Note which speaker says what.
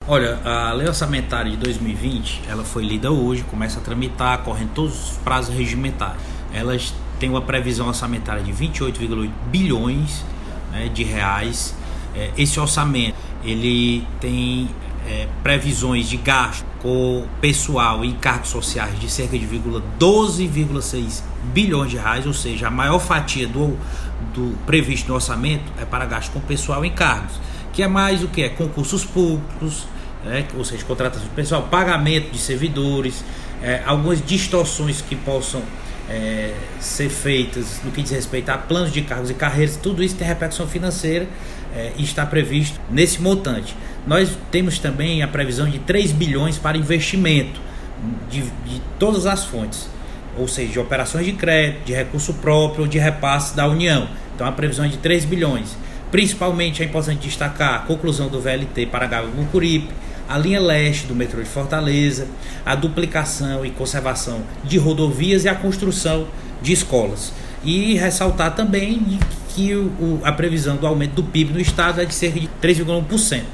Speaker 1: Olha, a lei orçamentária de 2020, ela foi lida hoje, começa a tramitar, correndo todos os prazos regimentais. Elas têm uma previsão orçamentária de 28,8 bilhões, né, de reais. Esse orçamento, ele tem previsões de gasto com pessoal e encargos sociais de cerca de 12,6 bilhões de reais, ou seja, a maior fatia do previsto no orçamento é para gasto com pessoal e encargos, que é mais o que? Concursos públicos, ou seja, contratação de pessoal, pagamento de servidores, algumas distorções que possam ser feitas no que diz respeito a planos de cargos e carreiras. Tudo isso tem repercussão financeira e está previsto nesse montante. Nós temos também a previsão de 3 bilhões para investimento de todas as fontes, ou seja, de operações de crédito, de recurso próprio ou de repasse da União. Então a previsão é de 3 bilhões. Principalmente é importante destacar a conclusão do VLT para Mucuripe, a linha leste do metrô de Fortaleza, a duplicação e conservação de rodovias e a construção de escolas. E ressaltar também que a previsão do aumento do PIB no estado é de cerca de 3,1%.